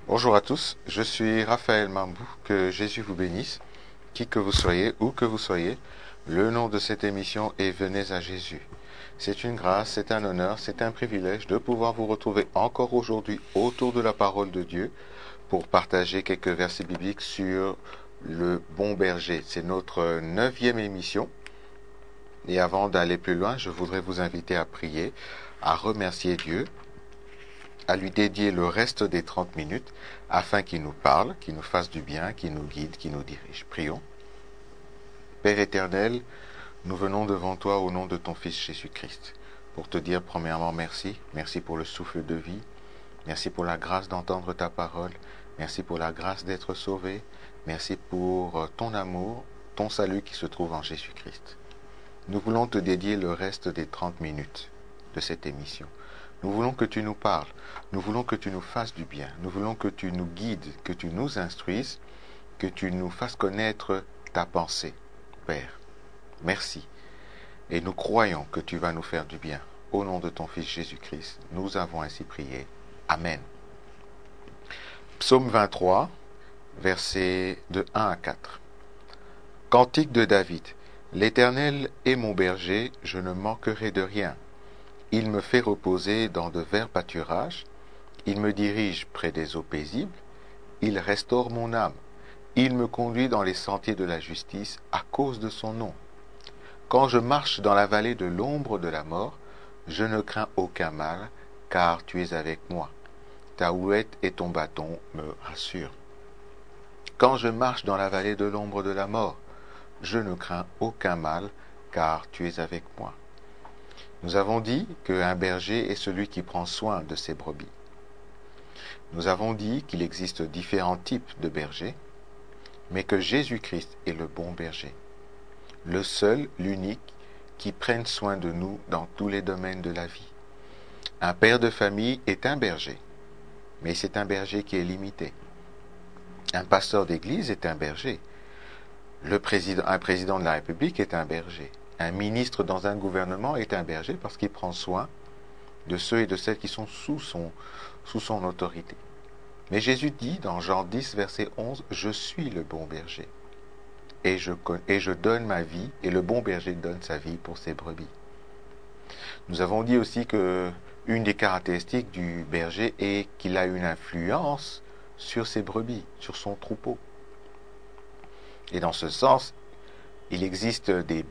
Bonjour à tous, je suis Raphaël Mambou, que Jésus vous bénisse, qui que vous soyez, où que vous soyez. Le nom de cette émission est Venez à Jésus. C'est une grâce, c'est un honneur, c'est un privilège de pouvoir vous retrouver encore aujourd'hui autour de la parole de Dieu pour partager quelques versets bibliques sur le bon berger. C'est notre 9e émission. Et avant d'aller plus loin, je voudrais vous inviter à prier, à remercier Dieu, à lui dédier le reste des 30 minutes afin qu'il nous parle, qu'il nous fasse du bien, qu'il nous guide, qu'il nous dirige. Prions. Père éternel, nous venons devant toi au nom de ton Fils Jésus-Christ pour te dire premièrement merci. Merci pour le souffle de vie. Merci pour la grâce d'entendre ta parole. Merci pour la grâce d'être sauvé. Merci pour ton amour, ton salut qui se trouve en Jésus-Christ. Nous voulons te dédier le reste des 30 minutes de cette émission. Nous voulons que tu nous parles. Nous voulons que tu nous fasses du bien. Nous voulons que tu nous guides, que tu nous instruises, que tu nous fasses connaître ta pensée. Père, merci. Et nous croyons que tu vas nous faire du bien. Au nom de ton Fils Jésus-Christ, nous avons ainsi prié. Amen. Psaume 23, versets de 1 à 4. Cantique de David. L'Éternel est mon berger, je ne manquerai de rien. Il me fait reposer dans de verts pâturages. Il me dirige près des eaux paisibles. Il restaure mon âme. Il me conduit dans les sentiers de la justice à cause de son nom. Quand je marche dans la vallée de l'ombre de la mort, je ne crains aucun mal, car tu es avec moi. Ta houette et ton bâton me rassurent. Quand je marche dans la vallée de l'ombre de la mort, je ne crains aucun mal, car tu es avec moi. Nous avons dit qu'un berger est celui qui prend soin de ses brebis. Nous avons dit qu'il existe différents types de bergers, mais que Jésus-Christ est le bon berger, le seul, l'unique, qui prenne soin de nous dans tous les domaines de la vie. Un père de famille est un berger, mais c'est un berger qui est limité. Un pasteur d'église est un berger. Un président de la République est un berger. Un ministre dans un gouvernement est un berger parce qu'il prend soin de ceux et de celles qui sont sous son autorité. Mais Jésus dit dans Jean 10, verset 11, « Je suis le bon berger, et je donne ma vie, et le bon berger donne sa vie pour ses brebis. » Nous avons dit aussi que une des caractéristiques du berger est qu'il a une influence sur ses brebis, sur son troupeau. Et dans ce sens, il existe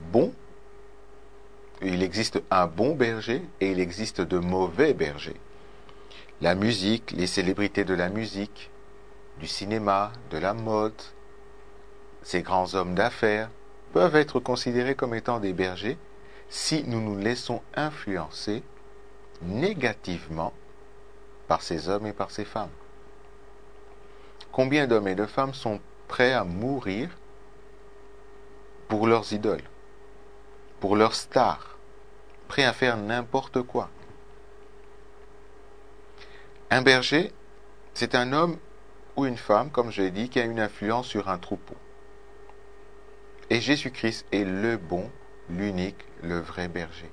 un bon berger et il existe de mauvais bergers. La musique, les célébrités de la musique, du cinéma, de la mode, ces grands hommes d'affaires peuvent être considérés comme étant des bergers si nous nous laissons influencer négativement par ces hommes et par ces femmes. Combien d'hommes et de femmes sont prêts à mourir pour leurs idoles, pour leurs stars, prêts à faire n'importe quoi? Un berger, c'est un homme ou une femme, comme je l'ai dit, qui a une influence sur un troupeau. Et Jésus-Christ est le bon, l'unique, le vrai berger.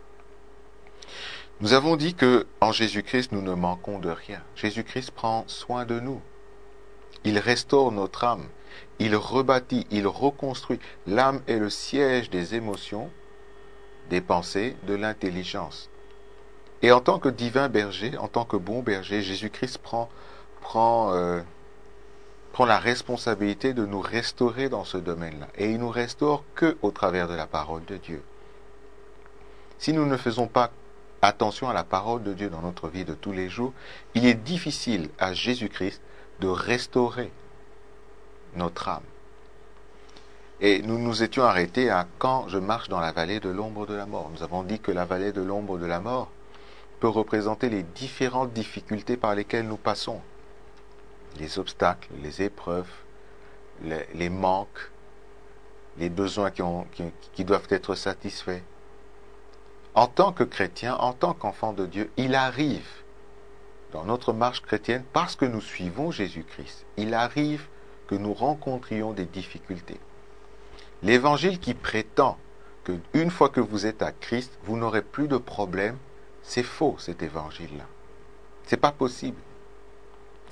Nous avons dit que en Jésus-Christ, nous ne manquons de rien. Jésus-Christ prend soin de nous. Il restaure notre âme. Il rebâtit, il reconstruit. L'âme est le siège des émotions, des pensées, de l'intelligence. Et en tant que divin berger, en tant que bon berger, Jésus-Christ prend la responsabilité de nous restaurer dans ce domaine-là. Et il nous restaure que au travers de la parole de Dieu. Si nous ne faisons pas attention à la parole de Dieu dans notre vie de tous les jours, il est difficile à Jésus-Christ de restaurer notre âme. Et nous nous étions arrêtés à quand je marche dans la vallée de l'ombre de la mort. Nous avons dit que la vallée de l'ombre de la mort peut représenter les différentes difficultés par lesquelles nous passons. Les obstacles, les épreuves, les manques, les besoins qui doivent être satisfaits. En tant que chrétien, en tant qu'enfant de Dieu, il arrive dans notre marche chrétienne, parce que nous suivons Jésus-Christ, il arrive que nous rencontrions des difficultés. L'évangile qui prétend que une fois que vous êtes à Christ, vous n'aurez plus de problème, c'est faux cet évangile-là. C'est pas possible.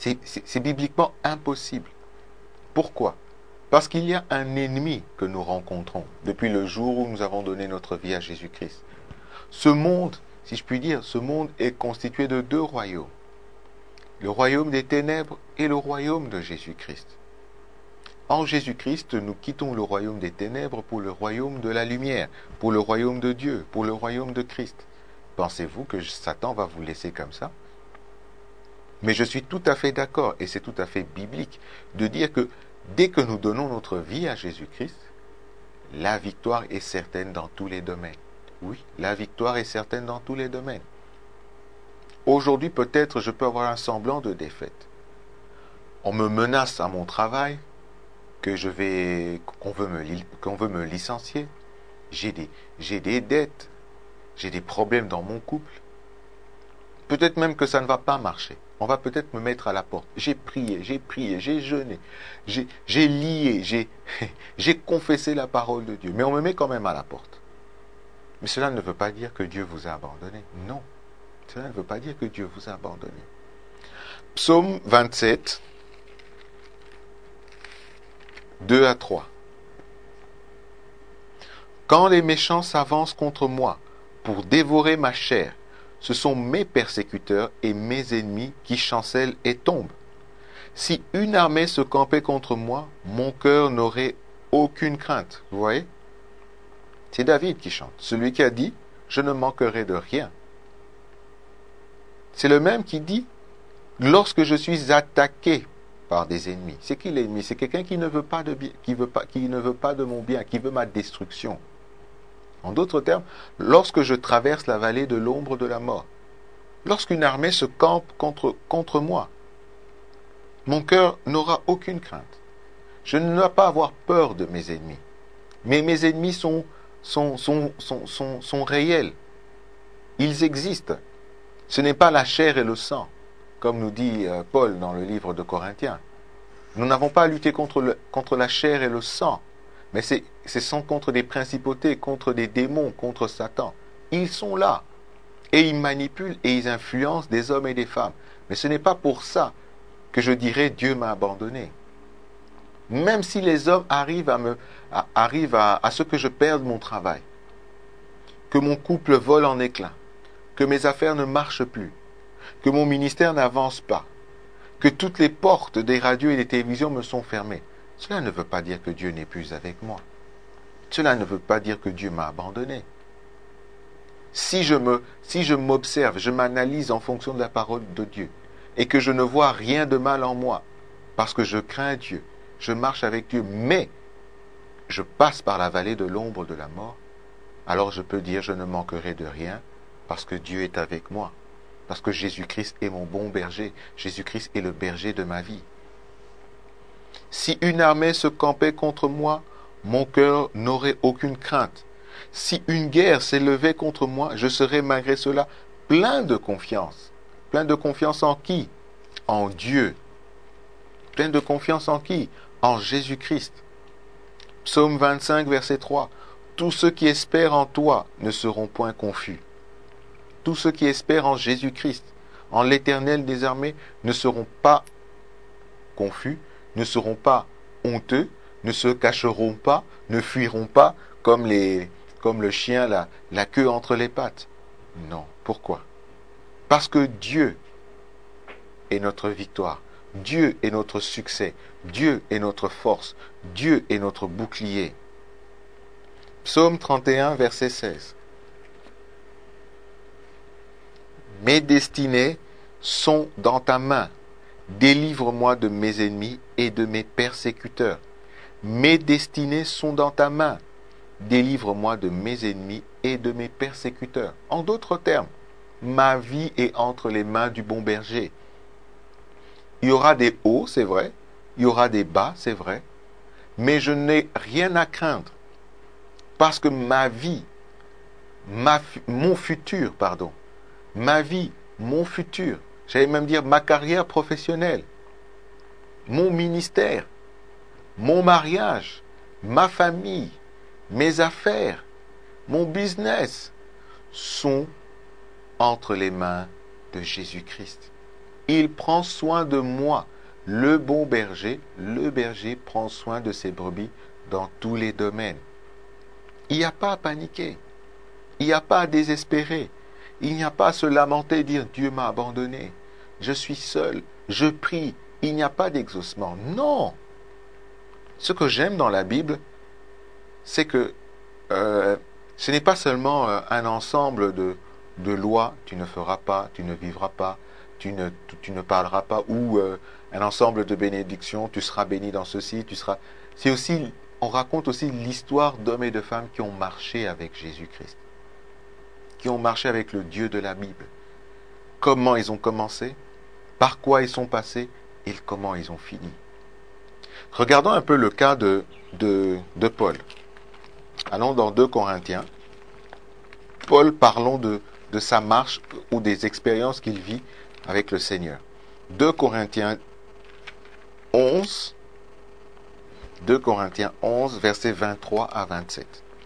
C'est bibliquement impossible. Pourquoi? Parce qu'il y a un ennemi que nous rencontrons depuis le jour où nous avons donné notre vie à Jésus-Christ. Ce monde, si je puis dire, ce monde est constitué de deux royaumes. Le royaume des ténèbres et le royaume de Jésus-Christ. En Jésus-Christ, nous quittons le royaume des ténèbres pour le royaume de la lumière, pour le royaume de Dieu, pour le royaume de Christ. Pensez-vous que Satan va vous laisser comme ça? Mais je suis tout à fait d'accord, et c'est tout à fait biblique, de dire que dès que nous donnons notre vie à Jésus-Christ, la victoire est certaine dans tous les domaines. Oui, la victoire est certaine dans tous les domaines. Aujourd'hui, peut-être, je peux avoir un semblant de défaite. On me menace à mon travail, qu'on veut me licencier. J'ai des dettes, j'ai des problèmes dans mon couple. Peut-être même que ça ne va pas marcher. On va peut-être me mettre à la porte. J'ai prié, j'ai jeûné, j'ai lié, j'ai confessé la parole de Dieu. Mais on me met quand même à la porte. Mais cela ne veut pas dire que Dieu vous a abandonné. Non, cela ne veut pas dire que Dieu vous a abandonné. Psaume 27, 2 à 3. Quand les méchants s'avancent contre moi pour dévorer ma chair, ce sont mes persécuteurs et mes ennemis qui chancellent et tombent. Si une armée se campait contre moi, mon cœur n'aurait aucune crainte. Vous voyez? C'est David qui chante, celui qui a dit « Je ne manquerai de rien ». C'est le même qui dit « Lorsque je suis attaqué par des ennemis ». C'est qui l'ennemi? C'est quelqu'un qui ne veut pas de bien, qui ne veut pas de mon bien, qui veut ma destruction. En d'autres termes, lorsque je traverse la vallée de l'ombre de la mort, lorsqu'une armée se campe contre moi, mon cœur n'aura aucune crainte. Je ne dois pas avoir peur de mes ennemis. Mais mes ennemis sont réels. Ils existent. Ce n'est pas la chair et le sang, comme nous dit Paul dans le livre de Corinthiens. Nous n'avons pas à lutter contre la chair et le sang, mais ce sont contre des principautés, contre des démons, contre Satan. Ils sont là. Et ils manipulent et ils influencent des hommes et des femmes. Mais ce n'est pas pour ça que je dirais Dieu m'a abandonné. Même si les hommes arrivent à ce que je perde mon travail, que mon couple vole en éclats, que mes affaires ne marchent plus, que mon ministère n'avance pas, que toutes les portes des radios et des télévisions me sont fermées, cela ne veut pas dire que Dieu n'est plus avec moi. Cela ne veut pas dire que Dieu m'a abandonné. Si je m'observe, je m'analyse en fonction de la parole de Dieu, et que je ne vois rien de mal en moi, parce que je crains Dieu, je marche avec Dieu, mais je passe par la vallée de l'ombre de la mort, alors je peux dire je ne manquerai de rien, parce que Dieu est avec moi, parce que Jésus-Christ est mon bon berger, Jésus-Christ est le berger de ma vie. Si une armée se campait contre moi, mon cœur n'aurait aucune crainte. Si une guerre s'élevait contre moi, je serais malgré cela plein de confiance. Plein de confiance en qui? En Dieu. Plein de confiance en qui? En Jésus-Christ. Psaume 25, verset 3. Tous ceux qui espèrent en toi ne seront point confus. Tous ceux qui espèrent en Jésus-Christ, en l'Éternel des armées, ne seront pas confus, ne seront pas honteux, ne se cacheront pas, ne fuiront pas comme le chien la queue entre les pattes. Non. Pourquoi? Parce que Dieu est notre victoire. Dieu est notre succès. Dieu est notre force. Dieu est notre bouclier. Psaume 31, verset 16. Mes destinées sont dans ta main. Délivre-moi de mes ennemis et de mes persécuteurs. Mes destinées sont dans ta main. Délivre-moi de mes ennemis et de mes persécuteurs. En d'autres termes, ma vie est entre les mains du bon berger. Il y aura des hauts, c'est vrai. Il y aura des bas, c'est vrai. Mais je n'ai rien à craindre. Parce que ma vie, mon futur, j'allais même dire ma carrière professionnelle, mon ministère, mon mariage, ma famille, mes affaires, mon business sont entre les mains de Jésus-Christ. il prend soin de moi. Le berger prend soin de ses brebis dans tous les domaines. Il n'y a pas à paniquer. Il n'y a pas à désespérer. Il n'y a pas à se lamenter et dire Dieu m'a abandonné. Je suis seul. Je prie. Il n'y a pas d'exaucement. Non. Ce que j'aime dans la Bible, c'est que ce n'est pas seulement un ensemble de lois. Tu ne feras pas, tu ne vivras pas, tu ne parleras pas, ou un ensemble de bénédictions. Tu seras béni dans ceci, tu seras. C'est aussi, on raconte aussi l'histoire d'hommes et de femmes qui ont marché avec Jésus-Christ, qui ont marché avec le Dieu de la Bible. Comment ils ont commencé, par quoi ils sont passés et comment ils ont fini. Regardons un peu le cas de Paul. Allons dans 2 Corinthiens. Paul, parlons de sa marche ou des expériences qu'il vit avec le Seigneur. 2 Corinthiens 11, versets 23 à 27.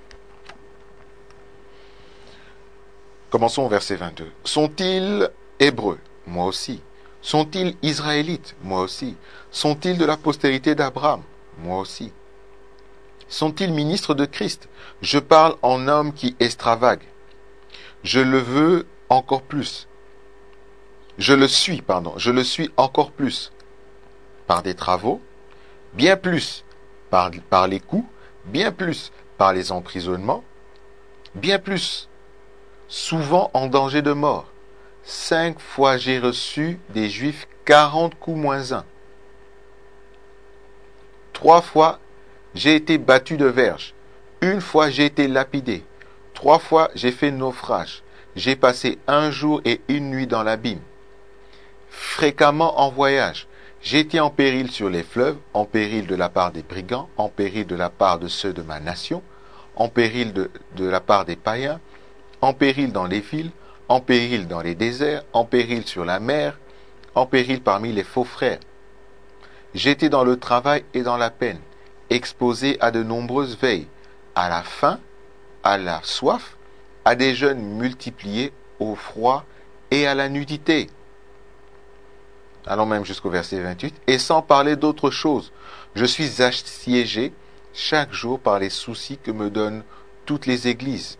Commençons au verset 22. Sont-ils hébreux? Moi aussi. Sont-ils israélites? Moi aussi. Sont-ils de la postérité d'Abraham? Moi aussi. Sont-ils ministres de Christ? Je parle en homme qui extravague. Je le veux encore plus. Je le suis encore plus. Par des travaux, bien plus par les coups, bien plus par les emprisonnements, bien plus souvent en danger de mort. 5 fois j'ai reçu des Juifs 40 coups moins 1. 3 fois j'ai été battu de verge. 1 fois j'ai été lapidé. 3 fois j'ai fait naufrage. J'ai passé 1 jour et 1 nuit dans l'abîme. Fréquemment en voyage. J'étais en péril sur les fleuves, en péril de la part des brigands, en péril de la part de ceux de ma nation, en péril de la part des païens, en péril dans les villes, en péril dans les déserts, en péril sur la mer, en péril parmi les faux frères. J'étais dans le travail et dans la peine, exposé à de nombreuses veilles, à la faim, à la soif, à des jeûnes multipliés, au froid et à la nudité. Allons même jusqu'au verset 28. Et sans parler d'autre chose, je suis assiégé chaque jour par les soucis que me donnent toutes les églises.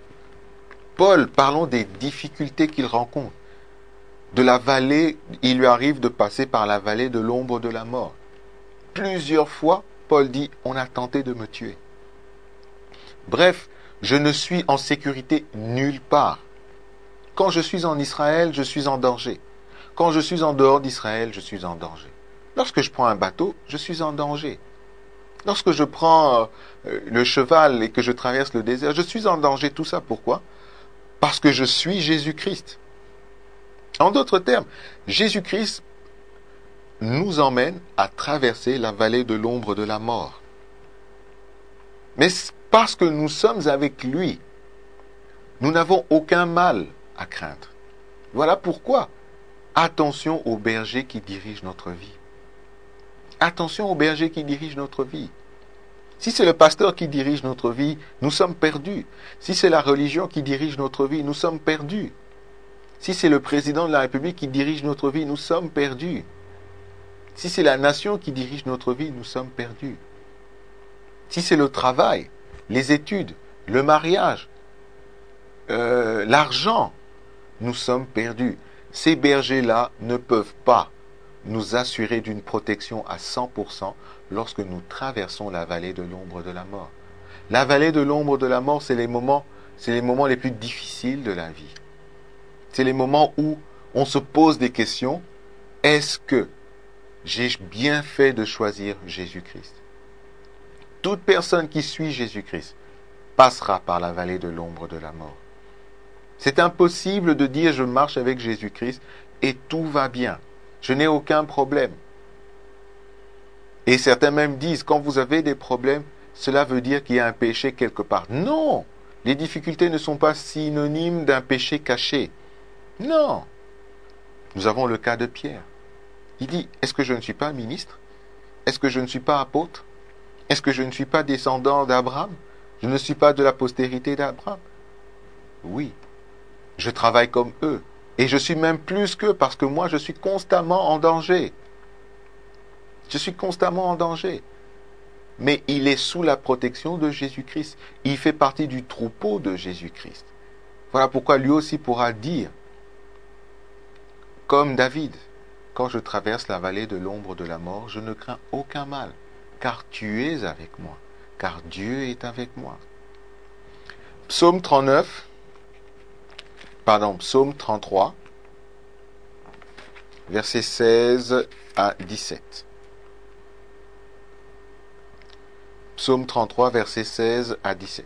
Paul, parlons des difficultés qu'il rencontre. De la vallée, il lui arrive de passer par la vallée de l'ombre de la mort. Plusieurs fois, Paul dit, on a tenté de me tuer. Bref, je ne suis en sécurité nulle part. Quand je suis en Israël, je suis en danger. Quand je suis en dehors d'Israël, je suis en danger. Lorsque je prends un bateau, je suis en danger. Lorsque je prends le cheval et que je traverse le désert, je suis en danger. Tout ça, pourquoi? Parce que je suis Jésus-Christ. En d'autres termes, Jésus-Christ nous emmène à traverser la vallée de l'ombre de la mort. Mais parce que nous sommes avec lui, nous n'avons aucun mal à craindre. Voilà pourquoi. Attention au berger qui dirige notre vie. Attention au berger qui dirige notre vie. Si c'est le pasteur qui dirige notre vie, nous sommes perdus. Si c'est la religion qui dirige notre vie, nous sommes perdus. Si c'est le président de la République qui dirige notre vie, nous sommes perdus. Si c'est la nation qui dirige notre vie, nous sommes perdus. Si c'est le travail, les études, le mariage, l'argent, nous sommes perdus. Ces bergers-là ne peuvent pas nous assurer d'une protection à 100% lorsque nous traversons la vallée de l'ombre de la mort. La vallée de l'ombre de la mort, c'est les moments les plus difficiles de la vie. C'est les moments où on se pose des questions. Est-ce que j'ai bien fait de choisir Jésus-Christ? Toute personne qui suit Jésus-Christ passera par la vallée de l'ombre de la mort. C'est impossible de dire je marche avec Jésus-Christ et tout va bien. Je n'ai aucun problème. Et certains même disent quand vous avez des problèmes, cela veut dire qu'il y a un péché quelque part. Non, les difficultés ne sont pas synonymes d'un péché caché. Non. Nous avons le cas de Pierre. Il dit, est-ce que je ne suis pas ministre? Est-ce que je ne suis pas apôtre? Est-ce que je ne suis pas descendant d'Abraham? Je ne suis pas de la postérité d'Abraham? Oui. Je travaille comme eux. Et je suis même plus qu'eux parce que moi, je suis constamment en danger. Je suis constamment en danger. Mais il est sous la protection de Jésus-Christ. Il fait partie du troupeau de Jésus-Christ. Voilà pourquoi lui aussi pourra dire, comme David, quand je traverse la vallée de l'ombre de la mort, je ne crains aucun mal, car tu es avec moi, car Dieu est avec moi. Psaume 33, versets 16 à 17. Psaume 33, versets 16 à 17.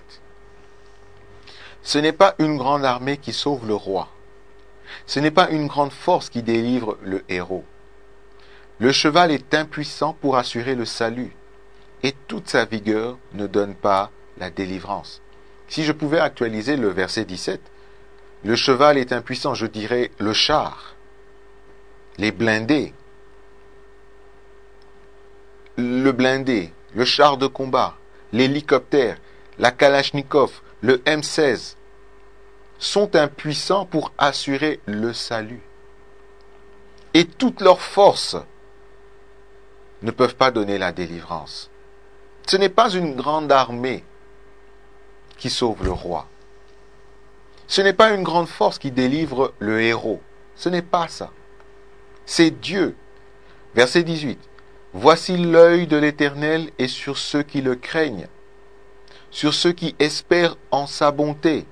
Ce n'est pas une grande armée qui sauve le roi. Ce n'est pas une grande force qui délivre le héros. Le cheval est impuissant pour assurer le salut, et toute sa vigueur ne donne pas la délivrance. Si je pouvais actualiser le verset 17, le cheval est impuissant, je dirais le char, les blindés, le char de combat, l'hélicoptère, la Kalachnikov, le M16, sont impuissants pour assurer le salut. Et toutes leurs forces ne peuvent pas donner la délivrance. Ce n'est pas une grande armée qui sauve le roi. Ce n'est pas une grande force qui délivre le héros. Ce n'est pas ça. C'est Dieu. Verset 18. Voici l'œil de l'Éternel est sur ceux qui le craignent, sur ceux qui espèrent en sa bonté.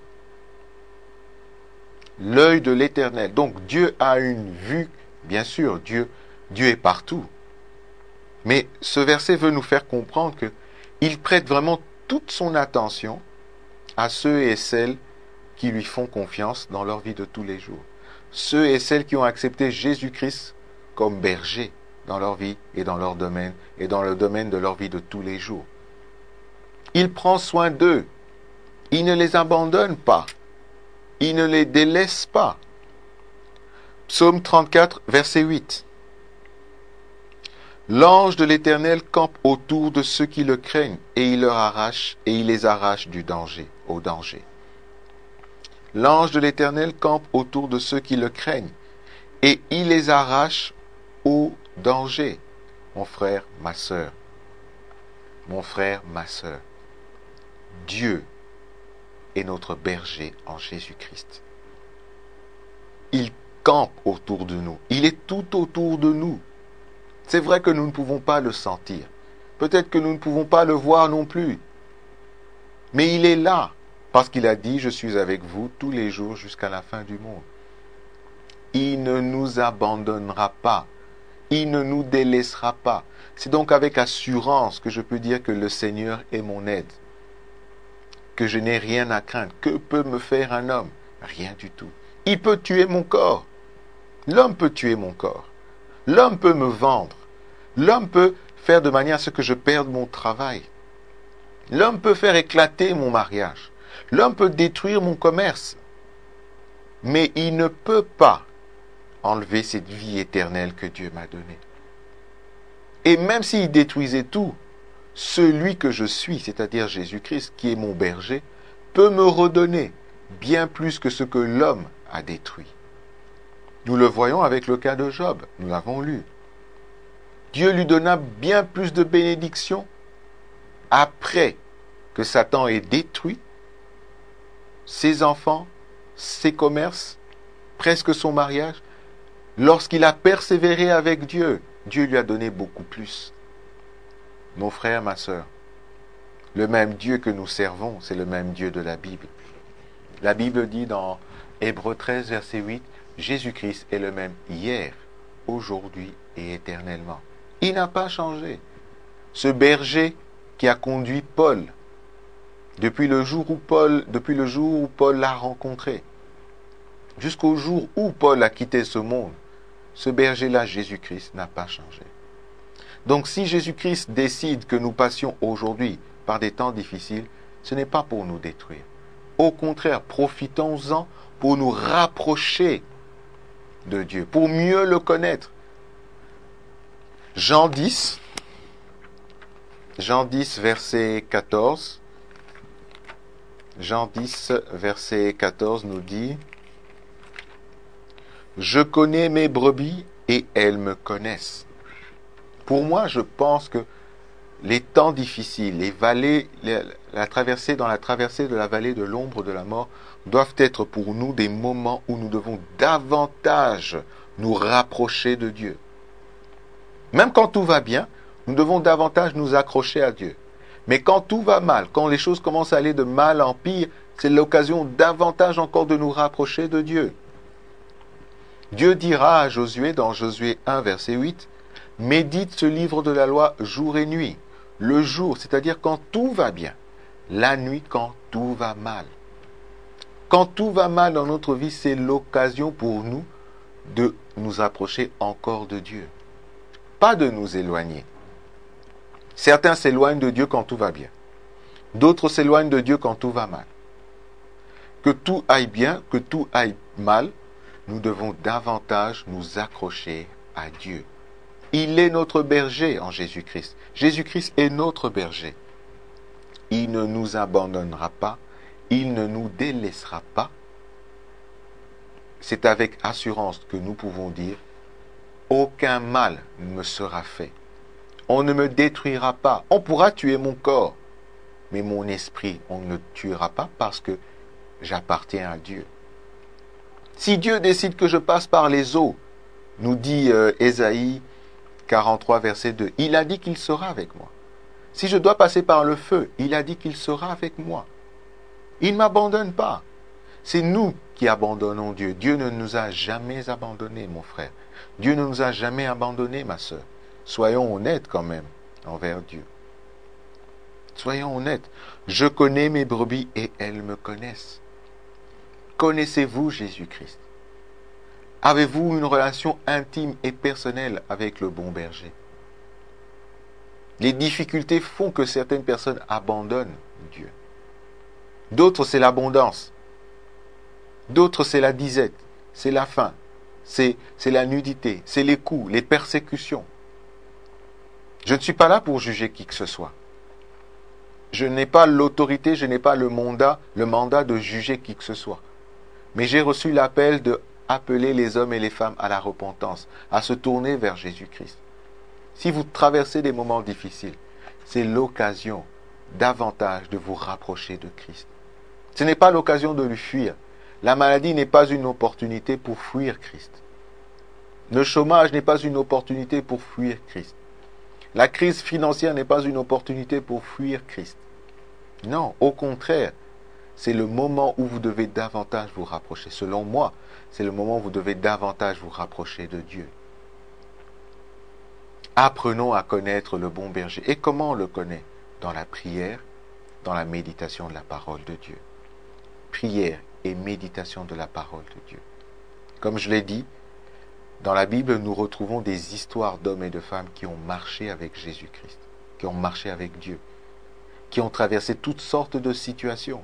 L'œil de l'Éternel. Donc Dieu a une vue, bien sûr, Dieu est partout. Mais ce verset veut nous faire comprendre qu'il prête vraiment toute son attention à ceux et celles qui lui font confiance dans leur vie de tous les jours. Ceux et celles qui ont accepté Jésus-Christ comme berger dans leur vie et dans leur domaine et dans le domaine de leur vie de tous les jours. Il prend soin d'eux. Il ne les abandonne pas. Il ne les délaisse pas. Psaume 34, verset 8. L'ange de l'Éternel campe autour de ceux qui le craignent et il les arrache du danger, au danger. L'ange de l'Éternel campe autour de ceux qui le craignent et il les arrache au danger. Mon frère, ma sœur, Dieu est notre berger en Jésus-Christ. Il campe autour de nous. Il est tout autour de nous. C'est vrai que nous ne pouvons pas le sentir. Peut-être que nous ne pouvons pas le voir non plus. Mais il est là, parce qu'il a dit, je suis avec vous tous les jours jusqu'à la fin du monde. Il ne nous abandonnera pas. Il ne nous délaissera pas. C'est donc avec assurance que je peux dire que le Seigneur est mon aide. Que je n'ai rien à craindre. Que peut me faire un homme? Rien du tout. Il peut tuer mon corps. L'homme peut tuer mon corps. L'homme peut me vendre. L'homme peut faire de manière à ce que je perde mon travail. L'homme peut faire éclater mon mariage. L'homme peut détruire mon commerce. Mais il ne peut pas enlever cette vie éternelle que Dieu m'a donnée. Et même s'il détruisait tout, celui que je suis, c'est-à-dire Jésus-Christ, qui est mon berger, peut me redonner bien plus que ce que l'homme a détruit. Nous le voyons avec le cas de Job, nous l'avons lu. Dieu lui donna bien plus de bénédictions après que Satan ait détruit ses enfants, ses commerces, presque son mariage. Lorsqu'il a persévéré avec Dieu, Dieu lui a donné beaucoup plus. Mon frère, ma sœur, le même Dieu que nous servons, c'est le même Dieu de la Bible. La Bible dit dans Hébreux 13, verset 8, Jésus-Christ est le même hier, aujourd'hui et éternellement. Il n'a pas changé. Ce berger qui a conduit Paul, depuis le jour où Paul l'a rencontré, jusqu'au jour où Paul a quitté ce monde, ce berger-là, Jésus-Christ, n'a pas changé. Donc si Jésus-Christ décide que nous passions aujourd'hui par des temps difficiles, ce n'est pas pour nous détruire. Au contraire, profitons-en pour nous rapprocher de Dieu, pour mieux le connaître. Jean 10, verset 14. Jean 10, verset 14 nous dit Je connais mes brebis et elles me connaissent. Pour moi, je pense que les temps difficiles, les vallées, la traversée de la vallée de l'ombre de la mort doivent être pour nous des moments où nous devons davantage nous rapprocher de Dieu. Même quand tout va bien, nous devons davantage nous accrocher à Dieu. Mais quand tout va mal, quand les choses commencent à aller de mal en pire, c'est l'occasion davantage encore de nous rapprocher de Dieu. Dieu dira à Josué dans Josué 1, verset 8, « Médite ce livre de la loi jour et nuit. » Le jour, c'est-à-dire quand tout va bien. La nuit, quand tout va mal. Quand tout va mal dans notre vie, c'est l'occasion pour nous de nous approcher encore de Dieu. Pas de nous éloigner. Certains s'éloignent de Dieu quand tout va bien. D'autres s'éloignent de Dieu quand tout va mal. Que tout aille bien, que tout aille mal, nous devons davantage nous accrocher à Dieu. Il est notre berger en Jésus-Christ. Jésus-Christ est notre berger. Il ne nous abandonnera pas. Il ne nous délaissera pas. C'est avec assurance que nous pouvons dire « Aucun mal ne me sera fait. On ne me détruira pas. On pourra tuer mon corps. Mais mon esprit, on ne le tuera pas parce que j'appartiens à Dieu. » Si Dieu décide que je passe par les eaux, nous dit Ésaïe 43, verset 2, il a dit qu'il sera avec moi. Si je dois passer par le feu, il a dit qu'il sera avec moi. Il ne m'abandonne pas. C'est nous qui abandonnons Dieu. Dieu ne nous a jamais abandonnés, mon frère. Dieu ne nous a jamais abandonnés, ma sœur. Soyons honnêtes quand même envers Dieu. Soyons honnêtes. Je connais mes brebis et elles me connaissent. Connaissez-vous Jésus-Christ? Avez-vous une relation intime et personnelle avec le bon berger? Les difficultés font que certaines personnes abandonnent Dieu. D'autres, c'est l'abondance. D'autres, c'est la disette, c'est la faim, c'est la nudité, c'est les coups, les persécutions. Je ne suis pas là pour juger qui que ce soit. Je n'ai pas l'autorité, je n'ai pas le mandat de juger qui que ce soit. Mais j'ai reçu l'appel de appeler les hommes et les femmes à la repentance, à se tourner vers Jésus-Christ. Si vous traversez des moments difficiles, c'est l'occasion davantage de vous rapprocher de Christ. Ce n'est pas l'occasion de lui fuir. La maladie n'est pas une opportunité pour fuir Christ. Le chômage n'est pas une opportunité pour fuir Christ. La crise financière n'est pas une opportunité pour fuir Christ. Non, au contraire, c'est le moment où vous devez davantage vous rapprocher. Selon moi, c'est le moment où vous devez davantage vous rapprocher de Dieu. Apprenons à connaître le bon berger. Et comment on le connaît? Dans la prière, dans la méditation de la parole de Dieu. Prière et méditation de la parole de Dieu. Comme je l'ai dit, dans la Bible, nous retrouvons des histoires d'hommes et de femmes qui ont marché avec Jésus-Christ, qui ont marché avec Dieu, qui ont traversé toutes sortes de situations.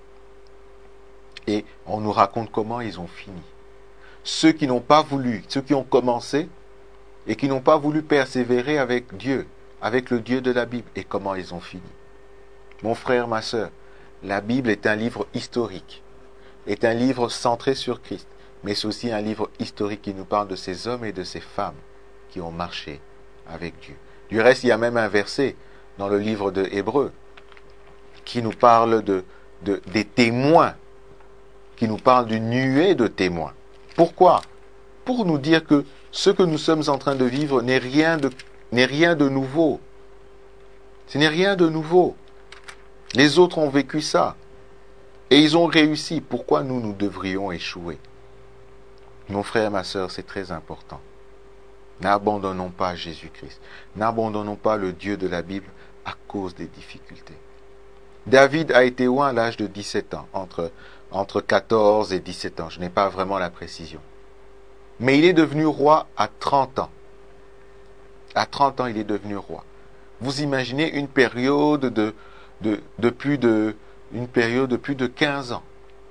Et on nous raconte comment ils ont fini. Ceux qui n'ont pas voulu, ceux qui ont commencé et qui n'ont pas voulu persévérer avec Dieu, avec le Dieu de la Bible, et comment ils ont fini. Mon frère, ma sœur, la Bible est un livre historique, est un livre centré sur Christ, mais c'est aussi un livre historique qui nous parle de ces hommes et de ces femmes qui ont marché avec Dieu. Du reste, il y a même un verset dans le livre de Hébreux qui nous parle des témoins, qui nous parle d'une nuée de témoins. Pourquoi? Pour nous dire que ce que nous sommes en train de vivre n'est rien de nouveau. Ce n'est rien de nouveau. Les autres ont vécu ça. Et ils ont réussi. Pourquoi nous devrions échouer? Mon frère, ma sœur, c'est très important. N'abandonnons pas Jésus-Christ. N'abandonnons pas le Dieu de la Bible à cause des difficultés. David a été roi à l'âge de 17 ans, entre 14 et 17 ans. Je n'ai pas vraiment la précision. Mais il est devenu roi à 30 ans. À 30 ans, il est devenu roi. Vous imaginez une période de plus de 15 ans.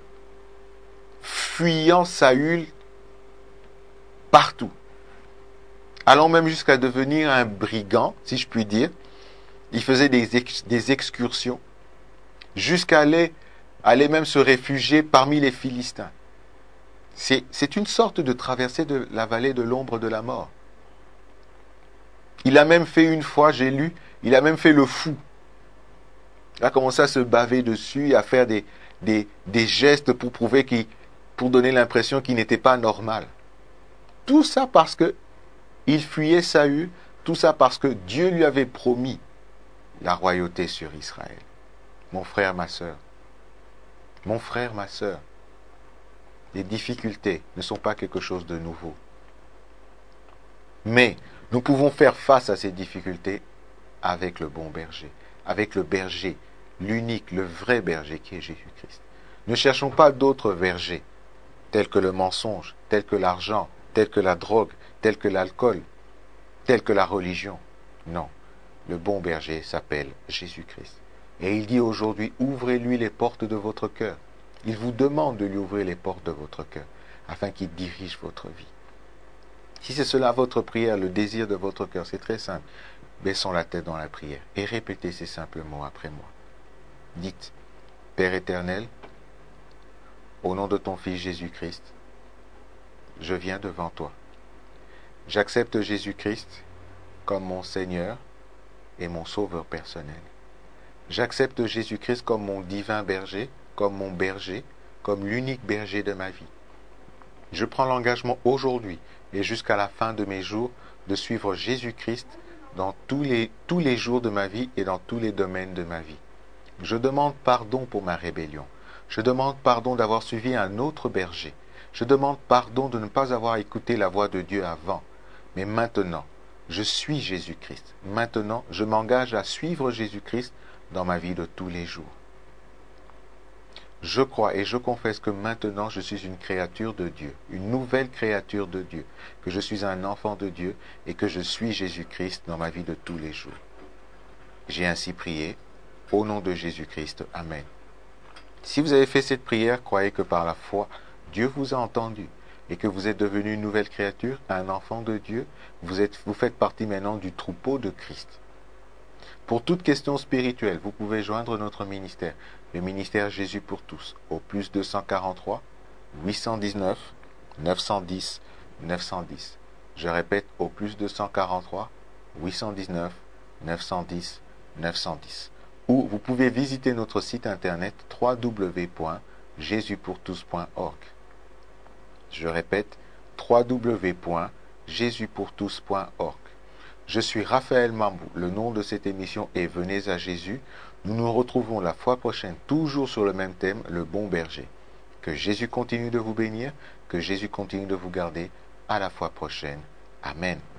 Fuyant Saül partout. Allant même jusqu'à devenir un brigand, si je puis dire. Il faisait des excursions. Jusqu'à aller même se réfugier parmi les Philistins. C'est une sorte de traversée de la vallée de l'ombre de la mort. Il a même fait une fois, j'ai lu, il a même fait le fou. Il a commencé à se baver dessus, à faire des gestes pour prouver pour donner l'impression qu'il n'était pas normal. Tout ça parce que il fuyait Saül, tout ça parce que Dieu lui avait promis la royauté sur Israël. Mon frère, ma sœur, mon frère, ma sœur, les difficultés ne sont pas quelque chose de nouveau. Mais nous pouvons faire face à ces difficultés avec le bon berger, avec le berger, l'unique, le vrai berger qui est Jésus-Christ. Ne cherchons pas d'autres bergers, tels que le mensonge, tels que l'argent, tels que la drogue, tels que l'alcool, tels que la religion. Non, le bon berger s'appelle Jésus-Christ. Et il dit aujourd'hui, ouvrez-lui les portes de votre cœur. Il vous demande de lui ouvrir les portes de votre cœur, afin qu'il dirige votre vie. Si c'est cela votre prière, le désir de votre cœur, c'est très simple. Baissons la tête dans la prière et répétez ces simples mots après moi. Dites, Père éternel, au nom de ton Fils Jésus-Christ, je viens devant toi. J'accepte Jésus-Christ comme mon Seigneur et mon Sauveur personnel. J'accepte Jésus-Christ comme mon divin berger, comme mon berger, comme l'unique berger de ma vie. Je prends l'engagement aujourd'hui et jusqu'à la fin de mes jours de suivre Jésus-Christ dans tous les jours de ma vie et dans tous les domaines de ma vie. Je demande pardon pour ma rébellion. Je demande pardon d'avoir suivi un autre berger. Je demande pardon de ne pas avoir écouté la voix de Dieu avant. Mais maintenant, je suis Jésus-Christ. Maintenant, je m'engage à suivre Jésus-Christ dans ma vie de tous les jours. Je crois et je confesse que maintenant je suis une créature de Dieu, une nouvelle créature de Dieu, que je suis un enfant de Dieu et que je suis Jésus-Christ dans ma vie de tous les jours. J'ai ainsi prié, au nom de Jésus-Christ. Amen. Si vous avez fait cette prière, croyez que par la foi, Dieu vous a entendu et que vous êtes devenu une nouvelle créature, un enfant de Dieu. Vous faites partie maintenant du troupeau de Christ. Pour toute question spirituelle, vous pouvez joindre notre ministère, le ministère Jésus pour tous, au plus 243 819 910 910. Je répète, au plus 243 819 910 910. Ou vous pouvez visiter notre site internet www.jesuspourtous.org. Je répète, www.jesuspourtous.org. Je suis Raphaël Mambou. Le nom de cette émission est Venez à Jésus. Nous nous retrouvons la fois prochaine, toujours sur le même thème, le bon berger. Que Jésus continue de vous bénir, que Jésus continue de vous garder. À la fois prochaine. Amen.